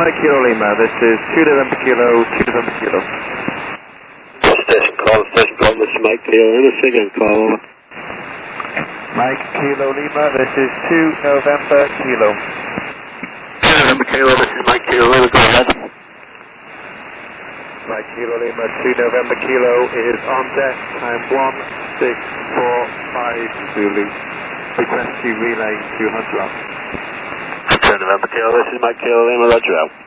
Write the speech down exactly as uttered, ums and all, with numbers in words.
Mike Kilo Lima, this is two November Kilo, two November Kilo. Station call, station call, this is Mike Kilo Lima, second call, over. Mike Kilo Lima, this is two November Kilo. two November Kilo, this is Mike Kilo Lima, go ahead. Mike Kilo Lima, two November Kilo is on deck, time one six four five Zulu. Request to relay two hundred. two November Kilo, this is Mike Kilo Lima, roger out.